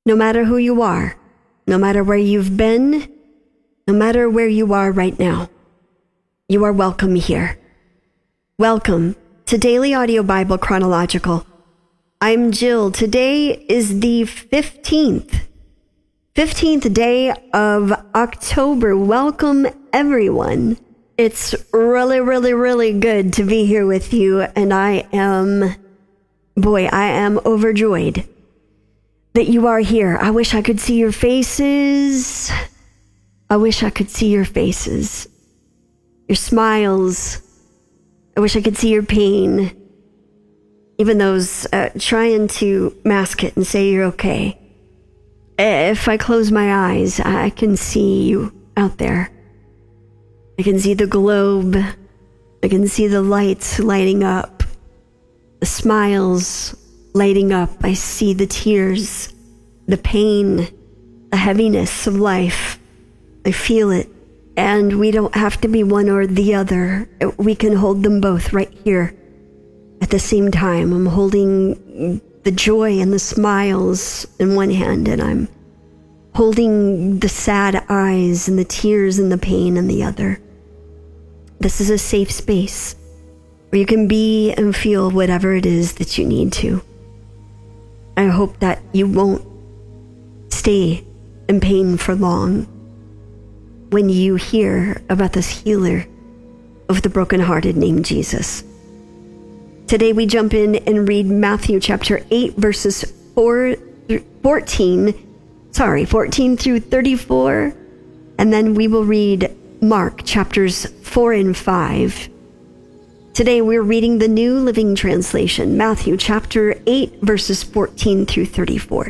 No matter who you are, no matter where you've been, no matter where you are right now, you are welcome here. Welcome to Daily Audio Bible Chronological. I'm Jill. Today is the 15th day of October. Welcome, everyone. It's really good to be here with you, and I am overjoyed that you are here. I wish I could see your faces. Your smiles. I wish I could see your pain. Even those trying to mask it and say you're okay. If I close my eyes, I can see you out there. I can see the globe. I can see the lights lighting up. The smiles lighting up. I see the tears, the pain, the heaviness of life. I feel it. And we don't have to be one or the other. We can hold them both right here at the same time. I'm holding the joy and the smiles in one hand, and I'm holding the sad eyes and the tears and the pain in the other. This is a safe space where you can be and feel whatever it is that you need to. I hope that you won't stay in pain for long when you hear about this healer of the brokenhearted named Jesus. Today we jump in and read Matthew chapter 8 verses 14 through 34, and then we will read Mark chapters 4 and 5. Today we're reading the New Living Translation, Matthew chapter 8 verses 14 through 34.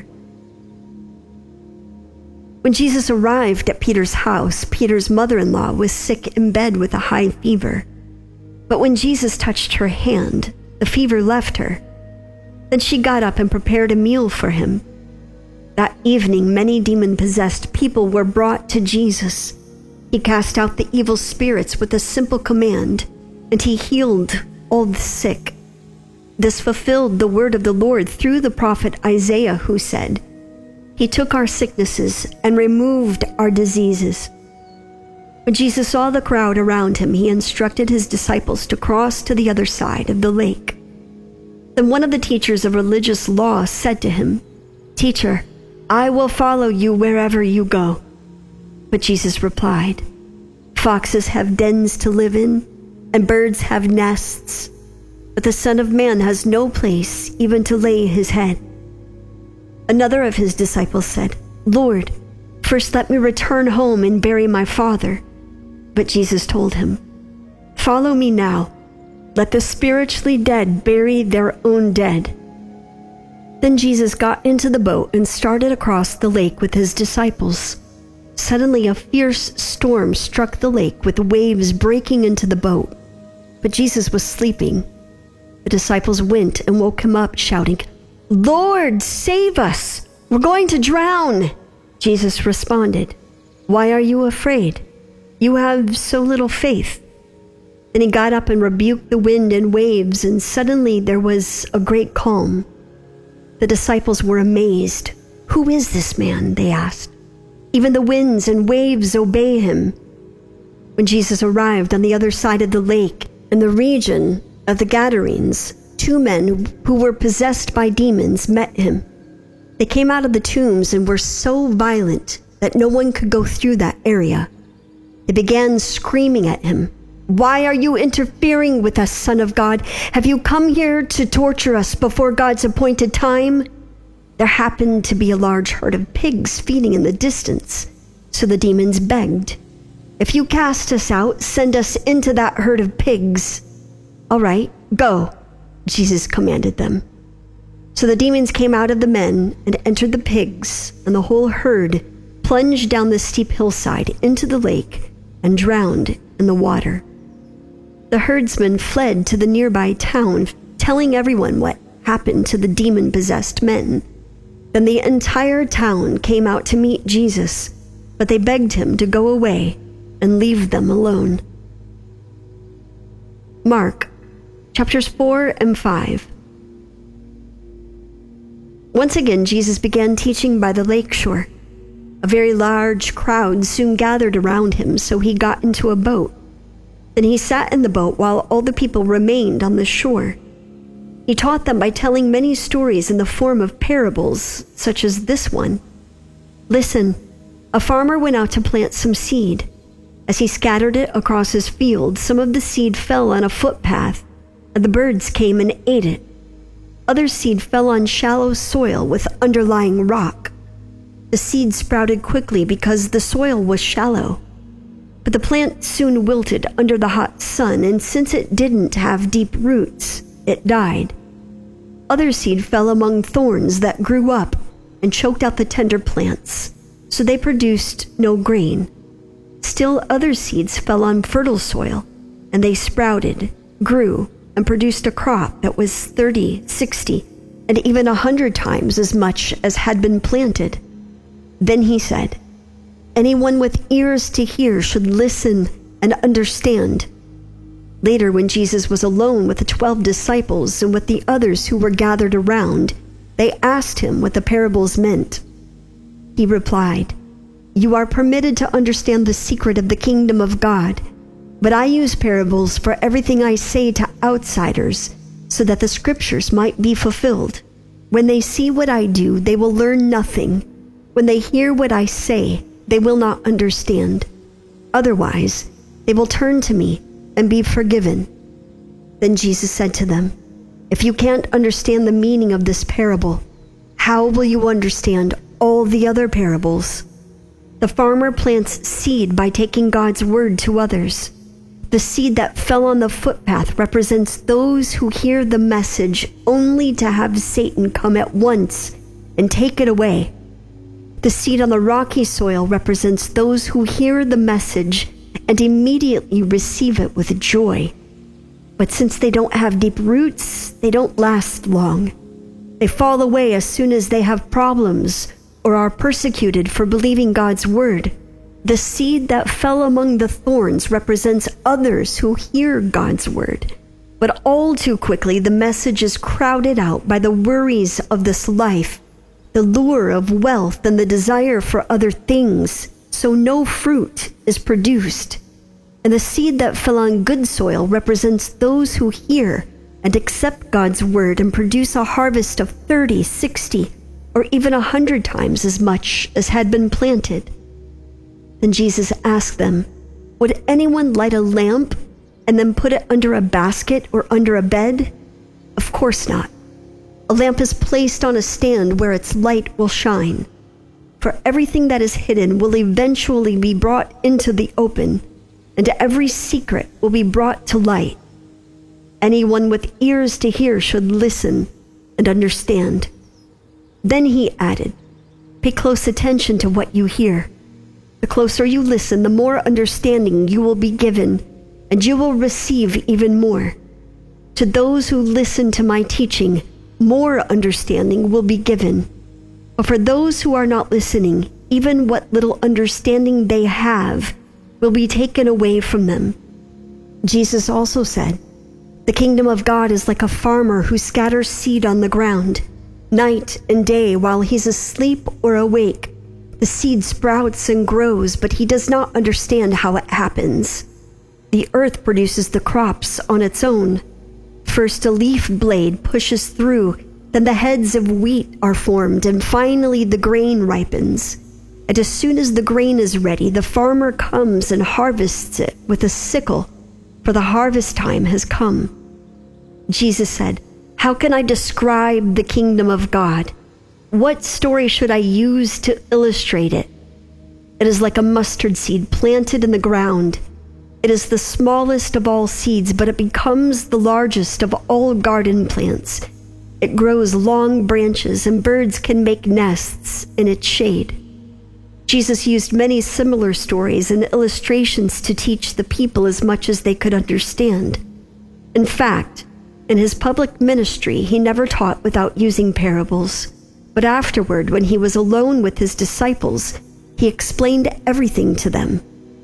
When Jesus arrived at Peter's house, Peter's mother-in-law was sick in bed with a high fever. But when Jesus touched her hand, the fever left her. Then she got up and prepared a meal for him. That evening, many demon-possessed people were brought to Jesus. He cast out the evil spirits with a simple command, and he healed all the sick. This fulfilled the word of the Lord through the prophet Isaiah, who said, "He took our sicknesses and removed our diseases." When Jesus saw the crowd around him, he instructed his disciples to cross to the other side of the lake. Then one of the teachers of religious law said to him, "Teacher, I will follow you wherever you go." But Jesus replied, "Foxes have dens to live in, and birds have nests, but the Son of Man has no place even to lay his head." Another of his disciples said, "Lord, first let me return home and bury my father." But Jesus told him, "Follow me now. Let the spiritually dead bury their own dead." Then Jesus got into the boat and started across the lake with his disciples. Suddenly a fierce storm struck the lake with waves breaking into the boat. But Jesus was sleeping. The disciples went and woke him up, shouting, "Lord, save us! We're going to drown!" Jesus responded, "Why are you afraid? You have so little faith." Then he got up and rebuked the wind and waves, and suddenly there was a great calm. The disciples were amazed. "Who is this man?" they asked. "Even the winds and waves obey him." When Jesus arrived on the other side of the lake, in the region of the Gadarenes, 2 men who were possessed by demons met him. They came out of the tombs and were so violent that no one could go through that area. They began screaming at him, "Why are you interfering with us, Son of God? Have you come here to torture us before God's appointed time?" There happened to be a large herd of pigs feeding in the distance, so the demons begged, "If you cast us out, send us into that herd of pigs." "All right, go," Jesus commanded them. So the demons came out of the men and entered the pigs, and the whole herd plunged down the steep hillside into the lake and drowned in the water. The herdsmen fled to the nearby town, telling everyone what happened to the demon-possessed men. Then the entire town came out to meet Jesus, but they begged him to go away and leave them alone. Mark chapters 4 and 5. Once again, Jesus began teaching by the lake shore. A very large crowd soon gathered around him, so he got into a boat. Then he sat in the boat while all the people remained on the shore. He taught them by telling many stories in the form of parables, such as this one. Listen, a farmer went out to plant some seed. As he scattered it across his field, some of the seed fell on a footpath, and the birds came and ate it. Other seed fell on shallow soil with underlying rock. The seed sprouted quickly because the soil was shallow. But the plant soon wilted under the hot sun, and since it didn't have deep roots, it died. Other seed fell among thorns that grew up and choked out the tender plants, so they produced no grain. Still other seeds fell on fertile soil, and they sprouted, grew, and produced a crop that was 30, 60, and even 100 times as much as had been planted. Then he said, "Anyone with ears to hear should listen and understand." Later, when Jesus was alone with the 12 disciples and with the others who were gathered around, they asked him what the parables meant. He replied, "You are permitted to understand the secret of the kingdom of God, but I use parables for everything I say to outsiders, so that the scriptures might be fulfilled. When they see what I do, they will learn nothing. When they hear what I say, they will not understand. Otherwise, they will turn to me and be forgiven." Then Jesus said to them, "If you can't understand the meaning of this parable, how will you understand all the other parables? The farmer plants seed by taking God's word to others. The seed that fell on the footpath represents those who hear the message only to have Satan come at once and take it away. The seed on the rocky soil represents those who hear the message and immediately receive it with joy. But since they don't have deep roots, they don't last long. They fall away as soon as they have problems or are persecuted for believing God's word. The seed that fell among the thorns represents others who hear God's word. But all too quickly, the message is crowded out by the worries of this life, the lure of wealth, and the desire for other things, so no fruit is produced. And the seed that fell on good soil represents those who hear and accept God's word and produce a harvest of 30, 60, or even 100 times as much as had been planted. Then Jesus asked them, "Would anyone light a lamp and then put it under a basket or under a bed? Of course not. A lamp is placed on a stand where its light will shine. For everything that is hidden will eventually be brought into the open, and every secret will be brought to light. Anyone with ears to hear should listen and understand." Then he added, "Pay close attention to what you hear. The closer you listen, the more understanding you will be given, and you will receive even more. To those who listen to my teaching, more understanding will be given. But for those who are not listening, even what little understanding they have will be taken away from them." Jesus also said, "The kingdom of God is like a farmer who scatters seed on the ground. Night and day, while he's asleep or awake, the seed sprouts and grows, but he does not understand how it happens. The earth produces the crops on its own. First a leaf blade pushes through, then the heads of wheat are formed, and finally the grain ripens. And as soon as the grain is ready, the farmer comes and harvests it with a sickle, for the harvest time has come." Jesus said, "How can I describe the kingdom of God? What story should I use to illustrate it? It is like a mustard seed planted in the ground. It is the smallest of all seeds, but it becomes the largest of all garden plants. It grows long branches, and birds can make nests in its shade." Jesus used many similar stories and illustrations to teach the people as much as they could understand. In fact, in his public ministry, he never taught without using parables. But afterward, when he was alone with his disciples, he explained everything to them.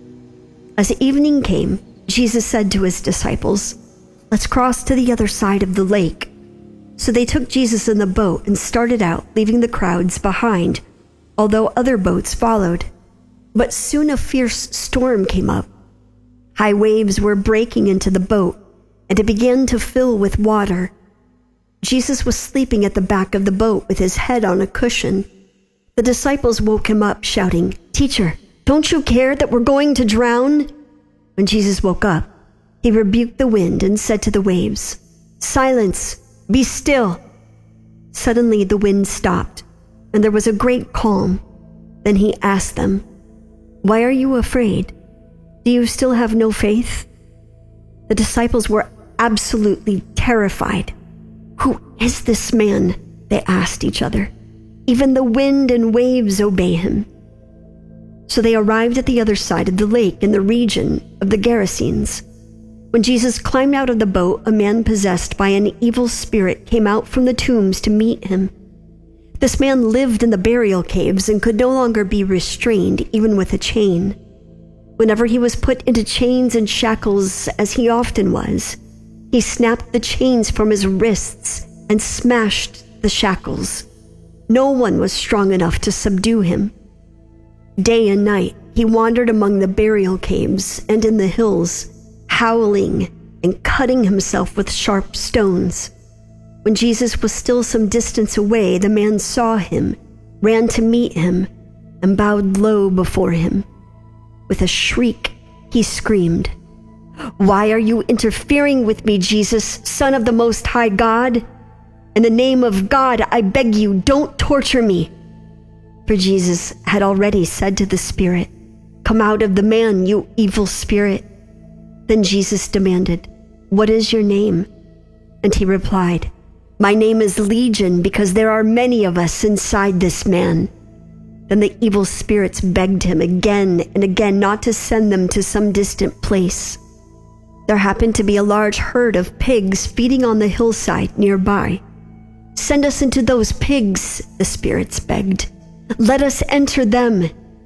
As evening came, Jesus said to his disciples, "Let's cross to the other side of the lake." So they took Jesus in the boat and started out, leaving the crowds behind, although other boats followed. But soon a fierce storm came up. High waves were breaking into the boat, and it began to fill with water. Jesus was sleeping at the back of the boat with his head on a cushion. The disciples woke him up, shouting, "Teacher, don't you care that we're going to drown?" When Jesus woke up, he rebuked the wind and said to the waves, "Silence, be still." Suddenly the wind stopped, and there was a great calm. Then he asked them, "Why are you afraid? Do you still have no faith?" The disciples were absolutely terrified. "Who is this man?" they asked each other. "Even the wind and waves obey him." So they arrived at the other side of the lake in the region of the Gerasenes. When Jesus climbed out of the boat, a man possessed by an evil spirit came out from the tombs to meet him. This man lived in the burial caves and could no longer be restrained, even with a chain. Whenever he was put into chains and shackles, as he often was, he snapped the chains from his wrists and smashed the shackles. No one was strong enough to subdue him. Day and night, he wandered among the burial caves and in the hills, howling and cutting himself with sharp stones. When Jesus was still some distance away, the man saw him, ran to meet him, and bowed low before him. With a shriek, he screamed, "Why are you interfering with me, Jesus, Son of the Most High God? In the name of God, I beg you, don't torture me." For Jesus had already said to the spirit, "Come out of the man, you evil spirit." Then Jesus demanded, "What is your name?" And he replied, "My name is Legion, because there are many of us inside this man." Then the evil spirits begged him again and again not to send them to some distant place. There happened to be a large herd of pigs feeding on the hillside nearby. "Send us into those pigs," the spirits begged. "Let us enter them."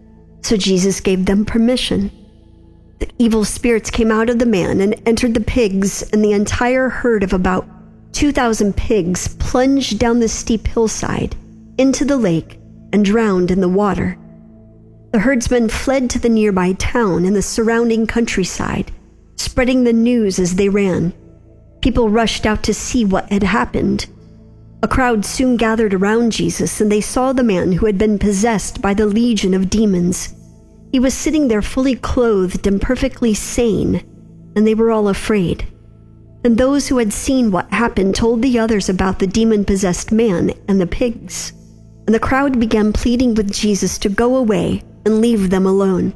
So Jesus gave them permission. The evil spirits came out of the man and entered the pigs, and the entire herd of about 2,000 pigs plunged down the steep hillside into the lake and drowned in the water. The herdsmen fled to the nearby town and the surrounding countryside, spreading the news as they ran. People rushed out to see what had happened. A crowd soon gathered around Jesus, and they saw the man who had been possessed by the legion of demons. He was sitting there fully clothed and perfectly sane, and they were all afraid. And those who had seen what happened told the others about the demon-possessed man and the pigs. And the crowd began pleading with Jesus to go away and leave them alone.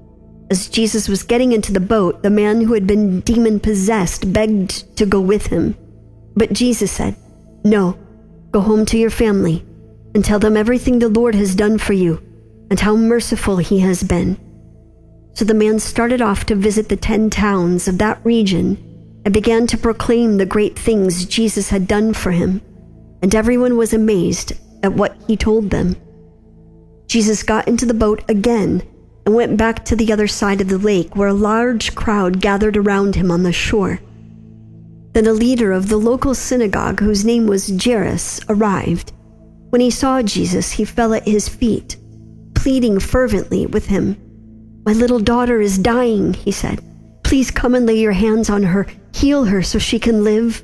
As Jesus was getting into the boat, the man who had been demon-possessed begged to go with him. But Jesus said, "No, go home to your family and tell them everything the Lord has done for you and how merciful he has been." So the man started off to visit the 10 towns of that region and began to proclaim the great things Jesus had done for him, and everyone was amazed at what he told them. Jesus got into the boat again and went back to the other side of the lake, where a large crowd gathered around him on the shore. Then a leader of the local synagogue, whose name was Jairus, arrived. When he saw Jesus, he fell at his feet, pleading fervently with him. "My little daughter is dying," he said. "Please come and lay your hands on her, heal her so she can live."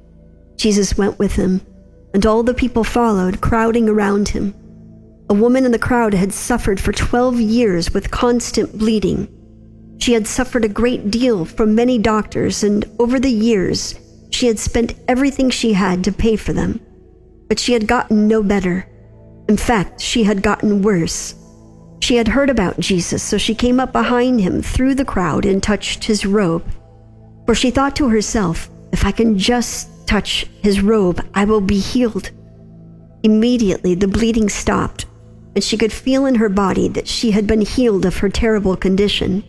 Jesus went with him, and all the people followed, crowding around him. A woman in the crowd had suffered for 12 years with constant bleeding. She had suffered a great deal from many doctors, and over the years, she had spent everything she had to pay for them. But she had gotten no better. In fact, she had gotten worse. She had heard about Jesus, so she came up behind him through the crowd and touched his robe. For she thought to herself, "If I can just touch his robe, I will be healed." Immediately, the bleeding stopped, and she could feel in her body that she had been healed of her terrible condition.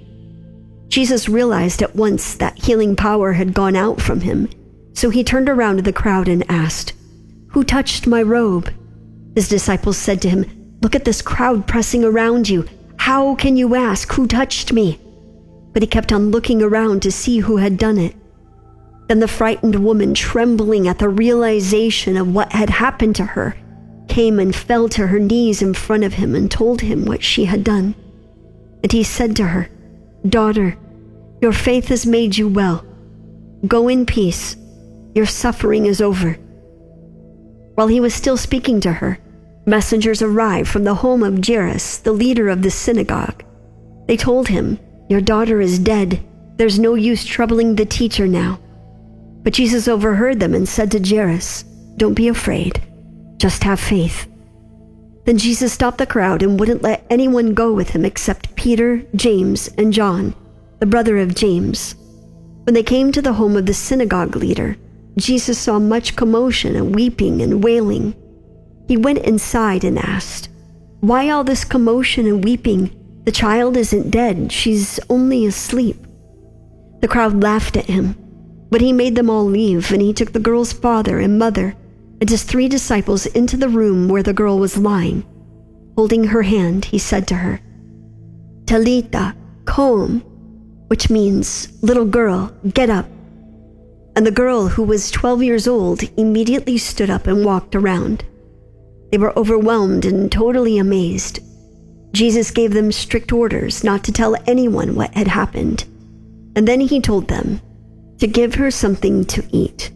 Jesus realized at once that healing power had gone out from him, so he turned around to the crowd and asked, "Who touched my robe?" His disciples said to him, "Look at this crowd pressing around you. How can you ask, 'Who touched me?'" But he kept on looking around to see who had done it. Then the frightened woman, trembling at the realization of what had happened to her, came and fell to her knees in front of him and told him what she had done. And he said to her, "Daughter, your faith has made you well. Go in peace. Your suffering is over." While he was still speaking to her, messengers arrived from the home of Jairus, the leader of the synagogue. They told him, "Your daughter is dead. There's no use troubling the teacher now." But Jesus overheard them and said to Jairus, "Don't be afraid. Just have faith." Then Jesus stopped the crowd and wouldn't let anyone go with him except Peter, James, and John, the brother of James. When they came to the home of the synagogue leader, Jesus saw much commotion and weeping and wailing. He went inside and asked, "Why all this commotion and weeping? The child isn't dead. She's only asleep." The crowd laughed at him, but he made them all leave, and he took the girl's father and mother and his 3 disciples into the room where the girl was lying. Holding her hand, he said to her, "Talitha, koum," which means, "Little girl, get up." And the girl, who was 12 years old, immediately stood up and walked around. They were overwhelmed and totally amazed. Jesus gave them strict orders not to tell anyone what had happened. And then he told them to give her something to eat.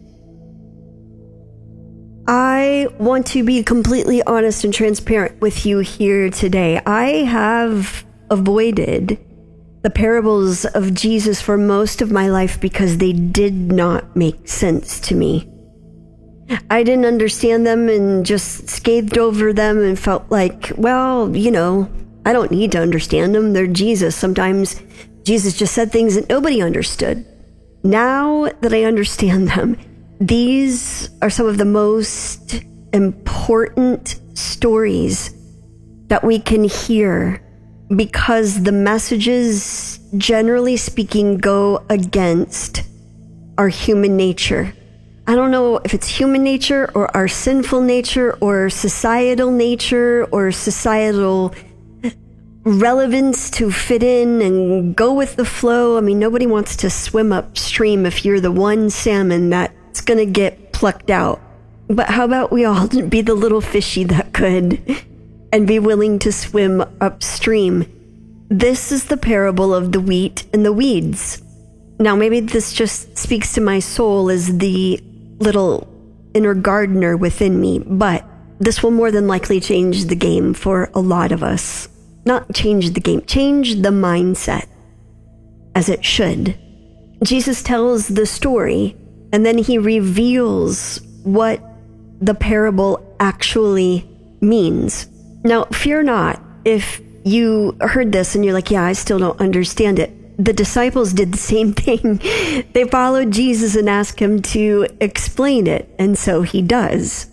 I want to be completely honest and transparent with you here today. I have avoided the parables of Jesus for most of my life because they did not make sense to me. I didn't understand them and just scathed over them and felt like, well, I don't need to understand them. They're Jesus. Sometimes Jesus just said things that nobody understood. Now that I understand them, these are some of the most important stories that we can hear because the messages, generally speaking, go against our human nature. I don't know if it's human nature or our sinful nature or societal nature or societal relevance to fit in and go with the flow. I mean, nobody wants to swim upstream if you're the one salmon that's going to get plucked out. But how about we all be the little fishy that could and be willing to swim upstream? This is the parable of the wheat and the weeds. Now, maybe this just speaks to my soul as the little inner gardener within me, but this will more than likely change the game for a lot of us. Not change the game, change the mindset, as it should. Jesus tells the story, and then he reveals what the parable actually means. Now, fear not if you heard this and you're like, yeah, I still don't understand it. The disciples did the same thing. They followed Jesus and asked him to explain it, and so he does.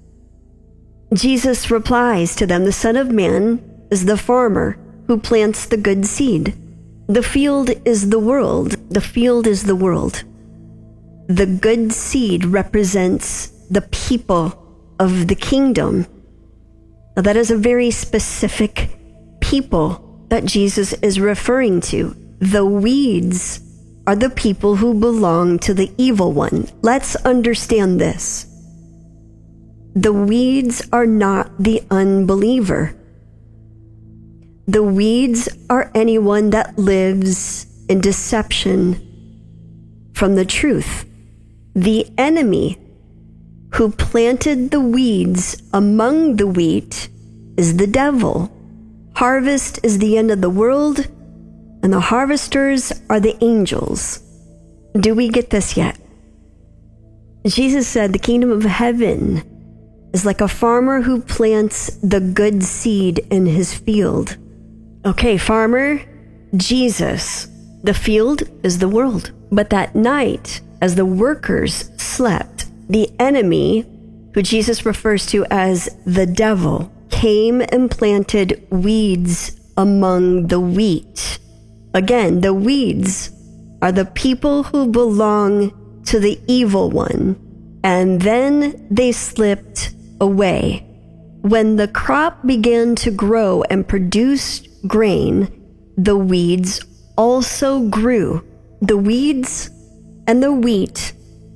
Jesus replies to them, "The Son of Man is the farmer who plants the good seed. The field is the world. The field is the world. The good seed represents the people of the kingdom." Now, that is a very specific people that Jesus is referring to. The weeds are the people who belong to the evil one. Let's understand this. The weeds are not the unbeliever. The weeds are anyone that lives in deception from the truth. The enemy who planted the weeds among the wheat is the devil. Harvest is the end of the world, and the harvesters are the angels. Do we get this yet? Jesus said the kingdom of heaven is like a farmer who plants the good seed in his field. Okay, farmer, Jesus. The field is the world. But that night, as the workers slept, the enemy, who Jesus refers to as the devil, came and planted weeds among the wheat. Again, the weeds are the people who belong to the evil one, and then they slipped away. When the crop began to grow and produce grain, the weeds also grew. The weeds and the wheat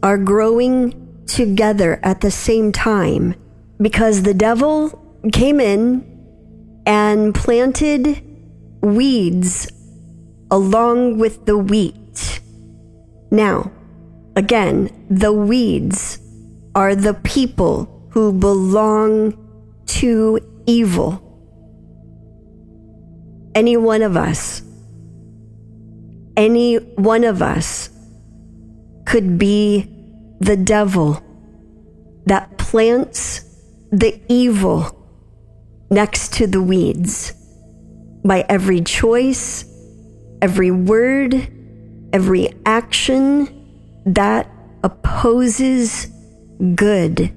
are growing together at the same time because the devil came in and planted weeds along with the wheat. Now, again, the weeds are the people who belong to evil. Any one of us could be the devil that plants the evil next to the weeds by every choice, every word, every action that opposes good.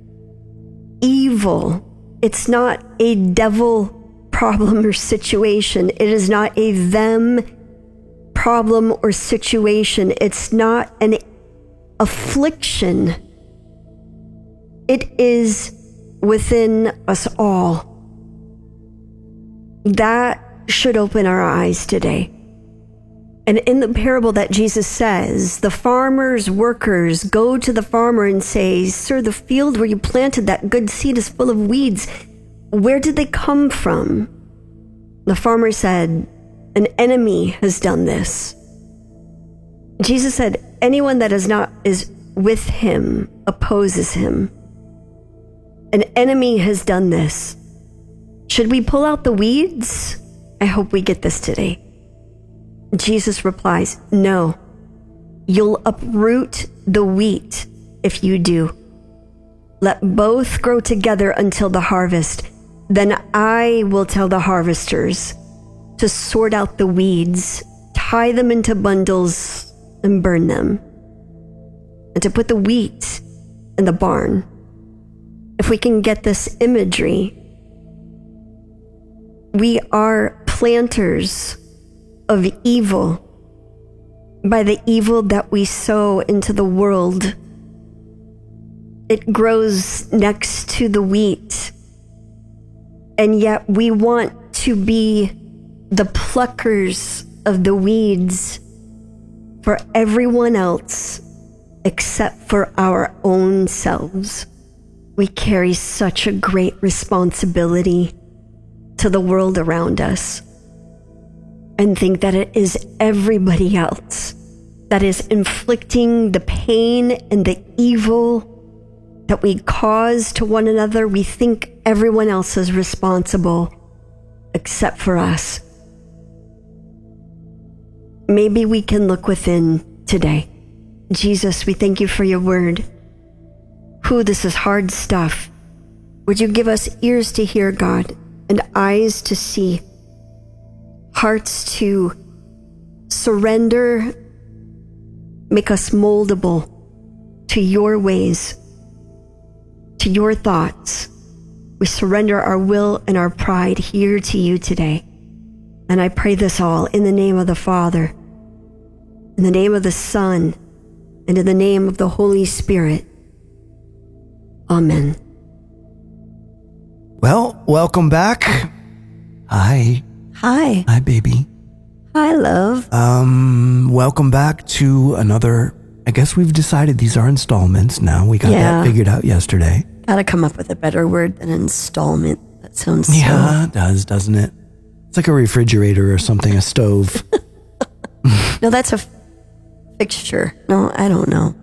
Evil. It's not a devil problem or situation. It is not a them problem or situation. It's not an affliction. It is within us all. That should open our eyes today. And in the parable that Jesus says, the farmer's workers go to the farmer and say, "Sir, the field where you planted that good seed is full of weeds. Where did they come from?" The farmer said, "An enemy has done this." Jesus said, "Anyone that is with him opposes him. An enemy has done this." Should we pull out the weeds? I hope we get this today. Jesus replies, "No, you'll uproot the wheat if you do. Let both grow together until the harvest. Then I will tell the harvesters to sort out the weeds, tie them into bundles, and burn them, and to put the wheat in the barn." If we can get this imagery, we are planters of evil by the evil that we sow into the world. It grows next to the wheat, and yet we want to be the pluckers of the weeds for everyone else except for our own selves. We carry such a great responsibility to the world around us and think that it is everybody else that is inflicting the pain and the evil that we cause to one another. We think everyone else is responsible except for us. Maybe we can look within today. Jesus, we thank you for your word. This is hard stuff. Would you give us ears to hear, God, and eyes to see, hearts to surrender, make us moldable to your ways, to your thoughts. We surrender our will and our pride here to you today. And I pray this all in the name of the Father, in the name of the Son, and in the name of the Holy Spirit. Amen. Well, welcome back. Hi. Hi. Hi, baby. Hi, love. Welcome back to another, I guess we've decided these are installments now. We got that figured out yesterday. Gotta come up with a better word than installment. That sounds it does, doesn't it? It's like a refrigerator or something, a stove. No, that's a fixture. No, I don't know.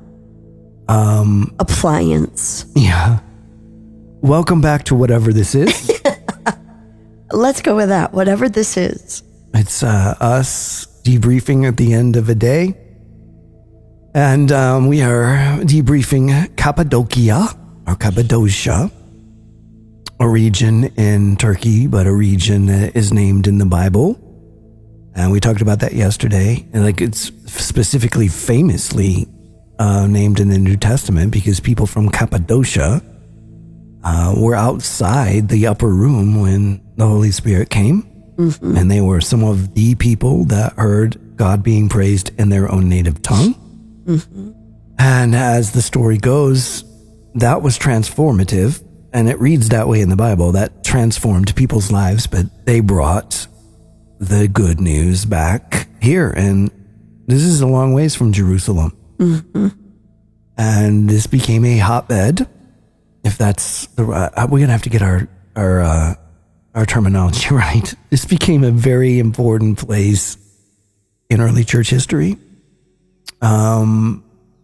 Appliance. Yeah. Welcome back to whatever this is. Let's go with that. Whatever this is. It's us debriefing at the end of a day. And we are debriefing Cappadocia, or Cappadocia, a region in Turkey, but a region that is named in the Bible. And we talked about that yesterday. And like it's specifically famously named in the New Testament because people from Cappadocia were outside the upper room when the Holy Spirit came. Mm-hmm. And they were some of the people that heard God being praised in their own native tongue. Mm-hmm. And as the story goes, that was transformative. And it reads that way in the Bible, that transformed people's lives, but they brought the good news back here. And this is a long ways from Jerusalem. Mm-hmm. And this became a hotbed. If that's the we're gonna have to get our terminology right. This became a very important place in early church history. Some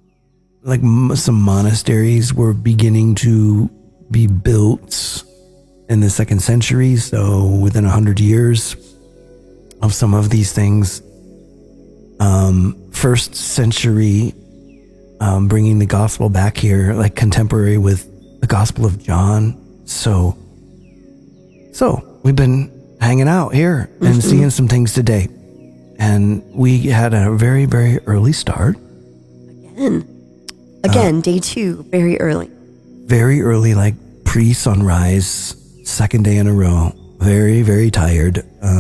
monasteries were beginning to be built in the 2nd century. So within 100 years of some of these things, 1st century, bringing the gospel back here, like contemporary with the Gospel of John. So we've been hanging out here and seeing some things today. And we had a very, very early start. Again, day 2, very early. Very early, like pre-sunrise, 2nd day in a row. Very, very tired.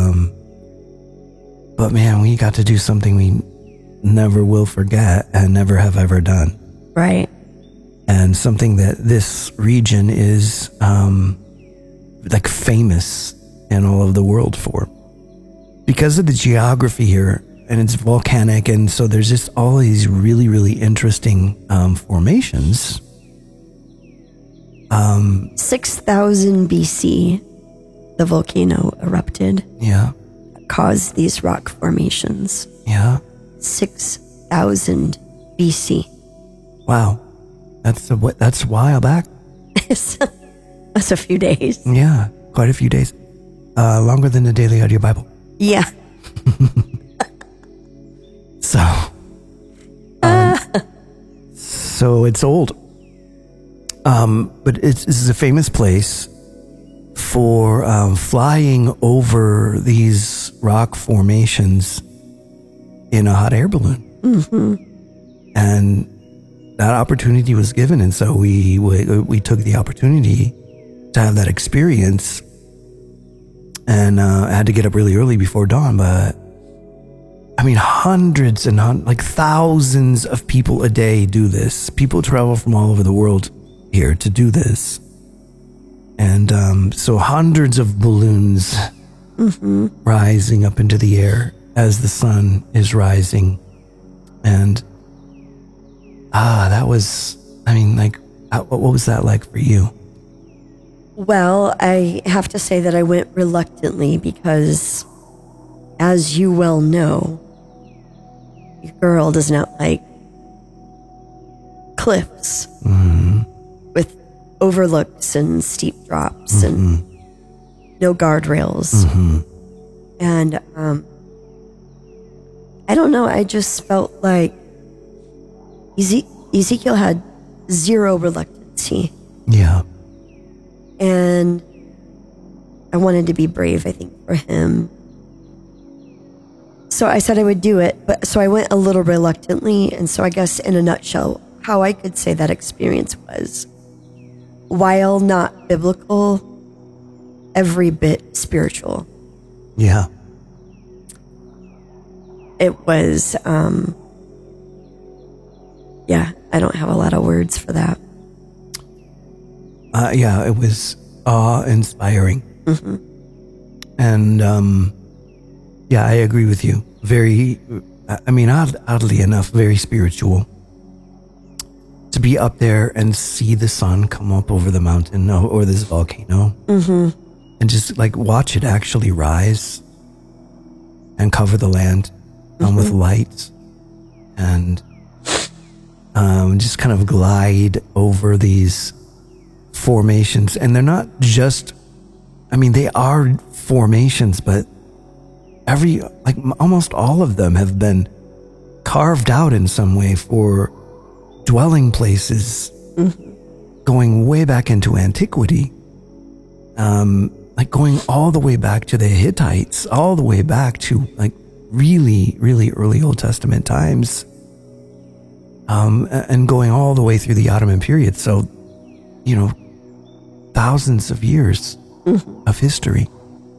But man, we got to do something we never will forget and never have ever done. Right. And something that this region is like famous in all of the world for. Because of the geography here, and it's volcanic, and so there's just all these really, really interesting formations. 6,000 BC, the volcano erupted. Yeah. Caused these rock formations. Yeah. 6,000 BC. Wow. That's a while back. That's a few days. Yeah, quite a few days. Longer than the Daily Audio Bible. Yeah. So it's old. But this is a famous place for flying over these rock formations in a hot air balloon. And that opportunity was given, and so we took the opportunity to have that experience. And I had to get up really early before dawn, but I mean, hundreds and thousands of people a day do this. People travel from all over the world here to do this. And so hundreds of balloons rising up into the air as the sun is rising. And that was, what was that like for you? Well, I have to say that I went reluctantly because, as you well know, your girl does not like cliffs with overlooks and steep drops and no guardrails. And I don't know, I just felt like Ezekiel had zero reluctancy. Yeah. And I wanted to be brave, I think, for him. So I said I would do it, but so I went a little reluctantly. And so I guess in a nutshell, how I could say that experience was, while not biblical, every bit spiritual. Yeah. It was, I don't have a lot of words for that. It was awe-inspiring. And, I agree with you. Very, oddly enough, very spiritual. To be up there and see the sun come up over the mountain or this volcano. And just watch it actually rise and cover the land with light. And just kind of glide over these formations. And they're not just, they are formations, but almost all of them have been carved out in some way for dwelling places, going way back into antiquity, going all the way back to the Hittites, all the way back to really, really early Old Testament times, and going all the way through the Ottoman period. So, thousands of years of history.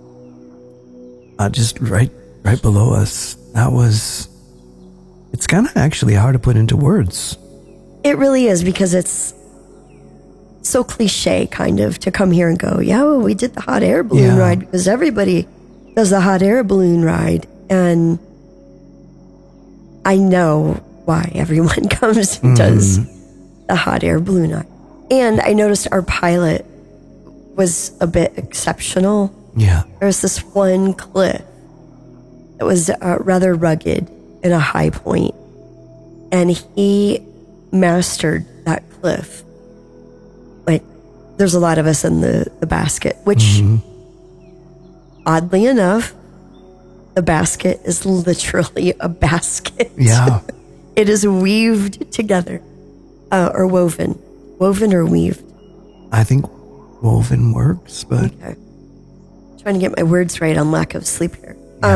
Just right below us. It's kind of actually hard to put into words. It really is, because it's so cliche kind of to come here and go, we did the hot air balloon ride because everybody does the hot air balloon ride. And I know why everyone comes and does the hot air balloon on. And I noticed our pilot was a bit exceptional. Yeah. There was this one cliff that was rather rugged and a high point, and he mastered that cliff. Like, there's a lot of us in the basket, which, oddly enough, the basket is literally a basket. Yeah. It is weaved together, or woven or weaved. I think woven works, but Okay. Trying to get my words right on lack of sleep here.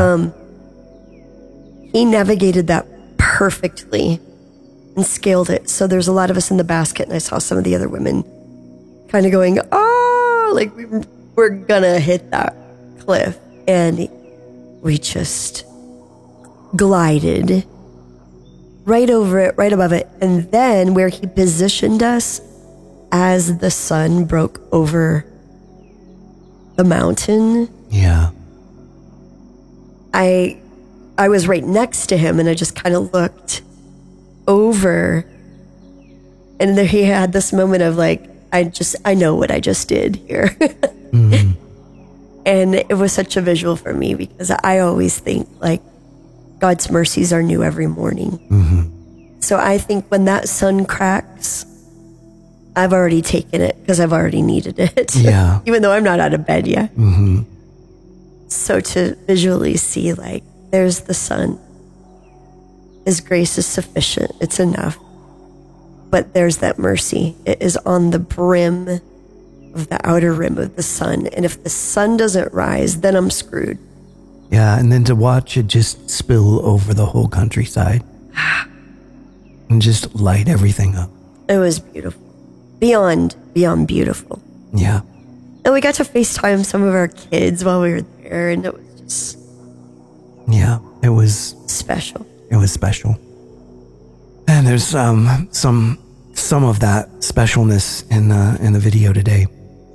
He navigated that perfectly and scaled it. So there's a lot of us in the basket, and I saw some of the other women kind of going, oh, like we're gonna hit that cliff. And we just glided right over it, right above it. And then where he positioned us as the sun broke over the mountain, yeah. I was right next to him, and I just kind of looked over, and there he had this moment of like, I know what I just did here. And it was such a visual for me, because I always think like God's mercies are new every morning. So I think when that sun cracks, I've already taken it because I've already needed it. Yeah. Even though I'm not out of bed yet. So to visually see like, there's the sun. His grace is sufficient. It's enough. But there's that mercy. It is on the brim of the outer rim of the sun. And if the sun doesn't rise, then I'm screwed. Yeah, and then to watch it just spill over the whole countryside and just light everything up. It was beautiful. Beyond beautiful. Yeah. And we got to FaceTime some of our kids while we were there, and it was just Yeah, it was special. special. And there's some of that specialness in the video today.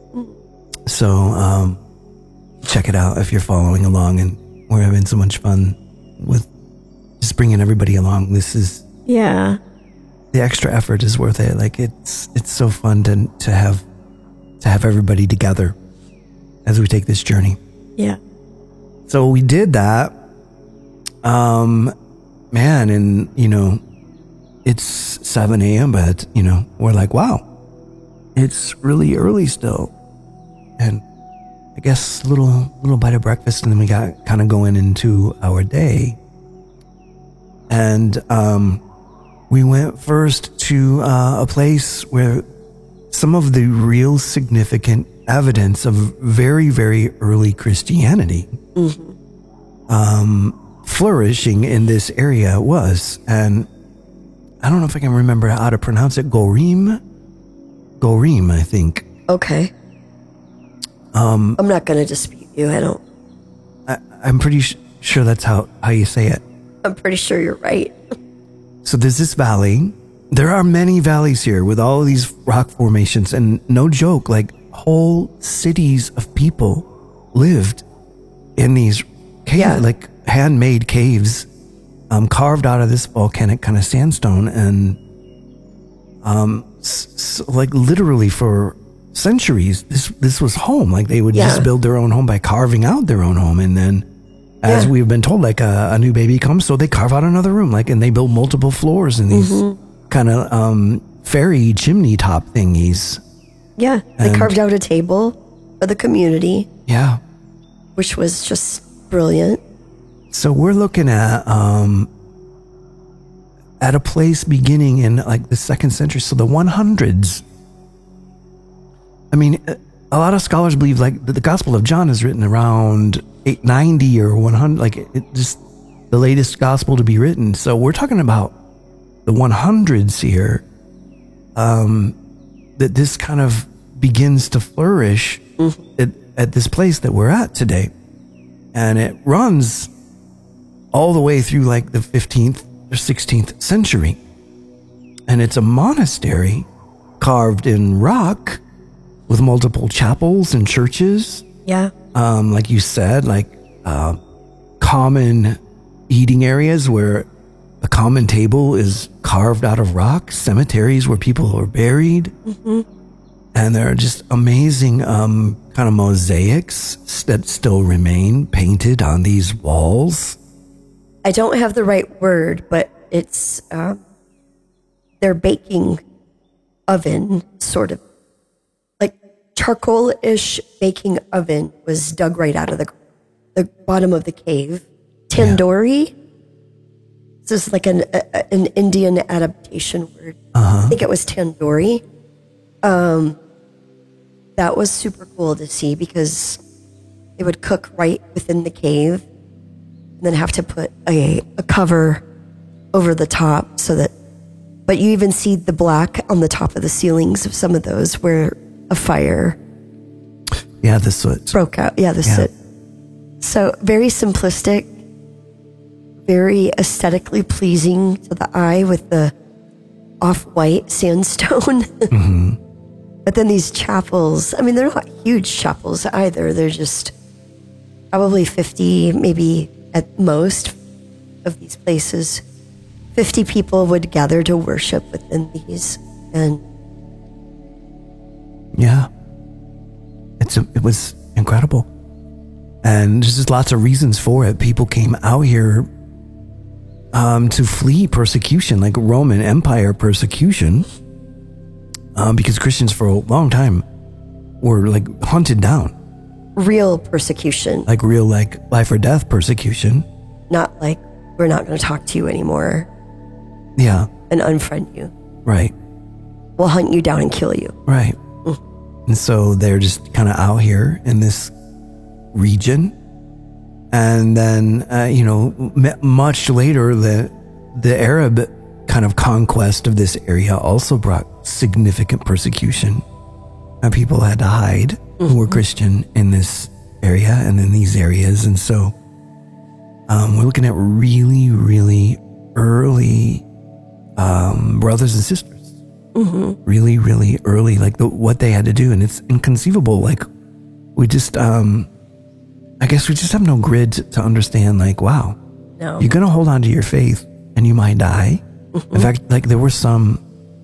So check it out if you're following along, and we're having so much fun with just bringing everybody along. This is Yeah. the extra effort is worth it. Like it's so fun to have everybody together as we take this journey. Yeah. So we did that, man, and it's 7 a.m., but we're like, wow, it's really early still. And I guess little bite of breakfast, and then we got kind of going into our day. And we went first to a place where some of the real significant evidence of very, very early Christianity flourishing in this area was. And I don't know if I can remember how to pronounce it. Gorim, I think. Okay. I'm not going to dispute you. I'm pretty sure that's how you say it. I'm pretty sure you're right. So there's this valley. There are many valleys here with all of these rock formations, and no joke, like whole cities of people lived in these caves, like handmade caves, carved out of this volcanic kind of sandstone, and like literally for centuries, this was home. Like they would just build their own home by carving out their own home, and then as we've been told, like a new baby comes, so they carve out another room, like, and they build multiple floors in these kind of fairy chimney top thingies. Yeah, they carved out a table for the community. Yeah, which was just brilliant. So we're looking at a place beginning in like the 2nd century, so the 100s. I mean, a lot of scholars believe like the Gospel of John is written around 890 or 100, like it just the latest gospel to be written. So we're talking about the 100s here, that this kind of begins to flourish at this place that we're at today. And it runs all the way through like the 15th or 16th century. And it's a monastery carved in rock with multiple chapels and churches. Yeah. Like you said, like common eating areas where a common table is carved out of rock, cemeteries where people are buried. And there are just amazing kind of mosaics that still remain painted on these walls. I don't have the right word, but it's their baking oven, sort of like charcoal-ish baking oven, was dug right out of the bottom of the cave. Tandoori. This is like an Indian adaptation word. I think it was tandoori. That was super cool to see because they would cook right within the cave and then have to put a cover over the top so that, but you even see the black on the top of the ceilings of some of those where a fire the soot broke out. The soot. So very simplistic, very aesthetically pleasing to the eye with the off-white sandstone. But then these chapels, I mean, they're not huge chapels either. They're just probably 50, maybe at most, of these places. 50 people would gather to worship within these. And it was incredible. And there's just lots of reasons for it. People came out here to flee persecution, like Roman Empire persecution, because Christians for a long time were like hunted down. Real persecution. Like real, like life or death persecution. Not like, we're not going to talk to you anymore. Yeah. And unfriend you. Right. We'll hunt you down and kill you. Right. And so they're just kind of out here in this region. And then, much later, the Arab kind of conquest of this area also brought significant persecution. And people had to hide who were Christian in this area and in these areas. And so we're looking at really, really early brothers and sisters. Really, really early, like what they had to do. And it's inconceivable. Like we just... I guess we just have no grid to understand, like, wow, no. You're going to hold on to your faith and you might die. In fact, like there were some,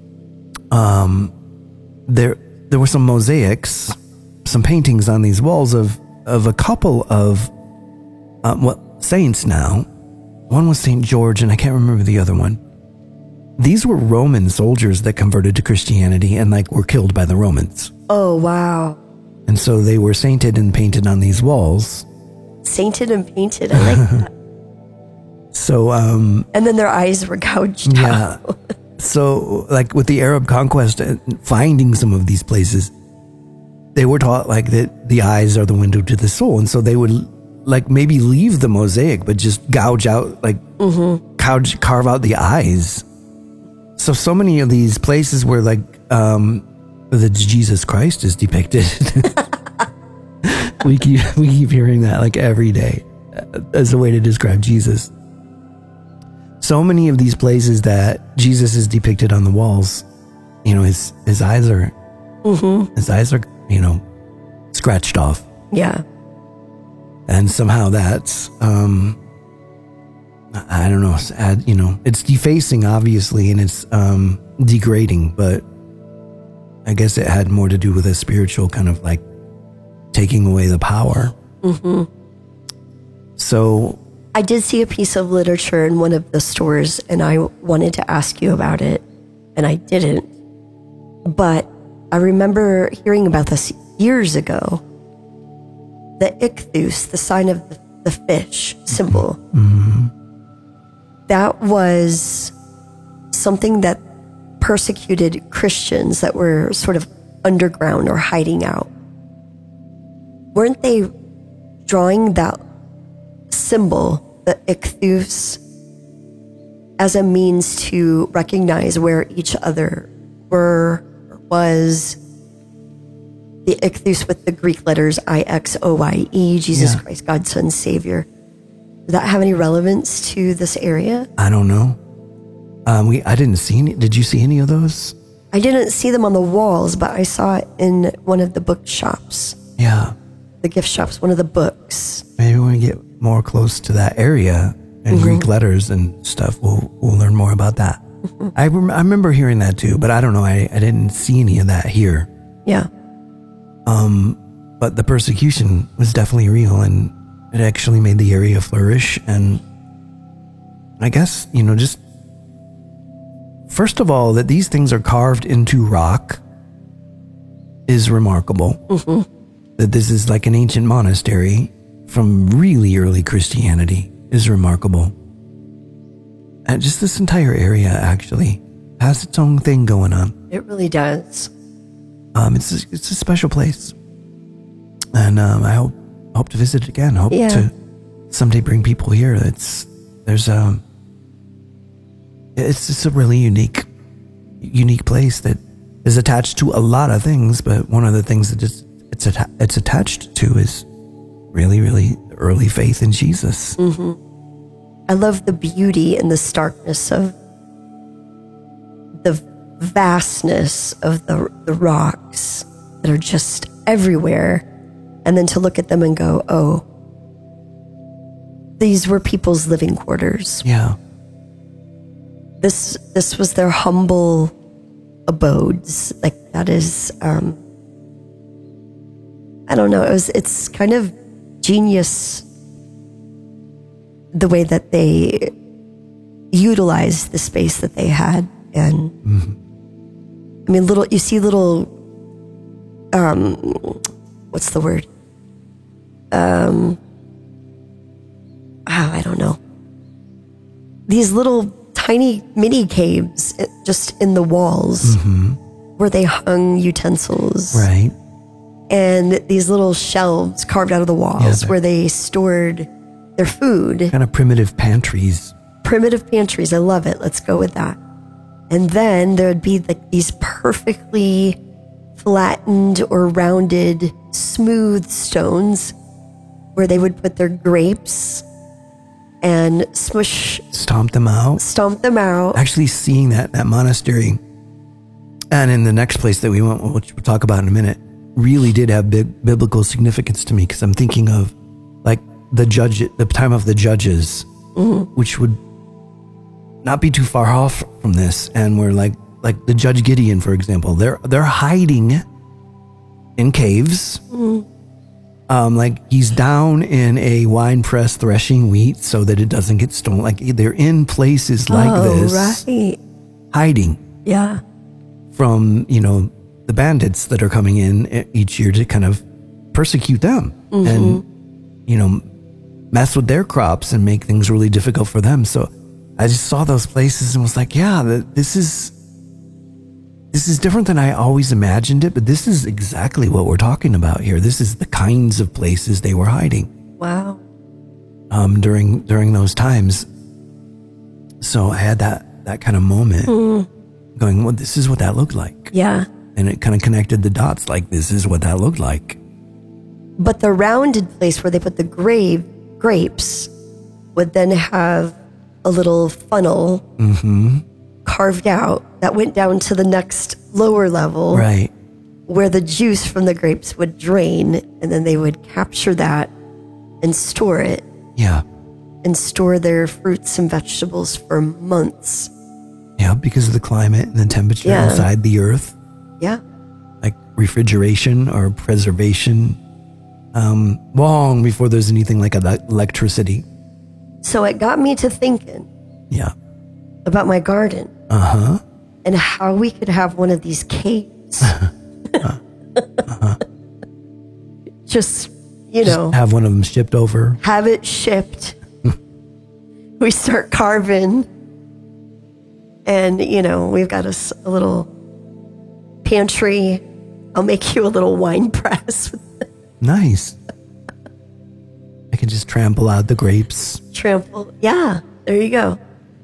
there were some mosaics, some paintings on these walls of a couple of, saints now. One was St. George and I can't remember the other one. These were Roman soldiers that converted to Christianity and like were killed by the Romans. Oh, wow. And so they were sainted and painted on these walls. Sainted and painted. I like that. So, and then their eyes were gouged out. So, like with the Arab conquest and finding some of these places, they were taught like that the eyes are the window to the soul. And so they would like maybe leave the mosaic, but just gouge out, like carve out the eyes. So many of these places where like, the Jesus Christ is depicted. we keep hearing that like every day as a way to describe Jesus. So many of these places that Jesus is depicted on the walls, his eyes are scratched off. Yeah. And somehow that's I don't know, it's defacing obviously and it's degrading, but I guess it had more to do with a spiritual kind of like taking away the power. So I did see a piece of literature in one of the stores and I wanted to ask you about it and I didn't. But I remember hearing about this years ago. The ichthus, the sign of the fish symbol, that was something that persecuted Christians that were sort of underground or hiding out. Weren't they drawing that symbol, the ichthus, as a means to recognize where each other were or was? The ichthus with the Greek letters I-X-O-Y-E, Jesus Christ, God's Son, Savior. Does that have any relevance to this area? I don't know. I didn't see any. Did you see any of those? I didn't see them on the walls, but I saw it in one of the bookshops. Yeah. The gift shops, one of the books. Maybe when we get more close to that area, and Greek letters and stuff. We'll learn more about that. I remember hearing that too, but I don't know. I didn't see any of that here. Yeah. But the persecution was definitely real, and it actually made the area flourish. And I guess, just first of all, that these things are carved into rock is remarkable. That this is like an ancient monastery from really early Christianity is remarkable. And just this entire area actually has its own thing going on. It really does. It's a special place. And I hope to visit it again. Hope to someday bring people here. It's a really unique place that is attached to a lot of things, but one of the things that it's attached to is really, really early faith in Jesus. I love the beauty and the starkness of the vastness of the rocks that are just everywhere. And then to look at them and go, oh, these were people's living quarters. Yeah. This was their humble abodes. Like that is, I don't know. It's kind of genius the way that they utilized the space that they had. And I mean, you see little, what's the word? I don't know. These little tiny mini caves just in the walls where they hung utensils. Right. And these little shelves carved out of the walls where they stored their food. Kind of primitive pantries. Primitive pantries. I love it. Let's go with that. And then there'd be like these perfectly flattened or rounded, smooth stones where they would put their grapes and stomp them out. Actually seeing that monastery, and in the next place that we went, which we'll talk about in a minute, really did have big biblical significance to me, because I'm thinking of like the time of the judges, which would not be too far off from this, and we're like the Judge Gideon, for example, they're hiding in caves. Like he's down in a wine press threshing wheat so that it doesn't get stolen. Like they're in places like this, right. Hiding. Yeah. From, the bandits that are coming in each year to kind of persecute them and, mess with their crops and make things really difficult for them. So I just saw those places and was like, yeah, this is different than I always imagined it, but this is exactly what we're talking about here. This is the kinds of places they were hiding. Wow. During those times. So I had that kind of moment going, well, this is what that looked like. Yeah. And it kind of connected the dots, like this is what that looked like. But the rounded place where they put the grapes would then have a little funnel carved out that went down to the next lower level. Right. Where the juice from the grapes would drain, and then they would capture that and store it. Yeah. And store their fruits and vegetables for months. Yeah, because of the climate and the temperature inside the earth. Yeah. Like refrigeration or preservation, long before there's anything like electricity. So it got me to thinking. Yeah. About my garden. And how we could have one of these caves. Just, Just have one of them shipped over. Have it shipped. We start carving. And, we've got a little pantry. I'll make you a little wine press. Nice. I can just trample out the grapes. Yeah, there you go.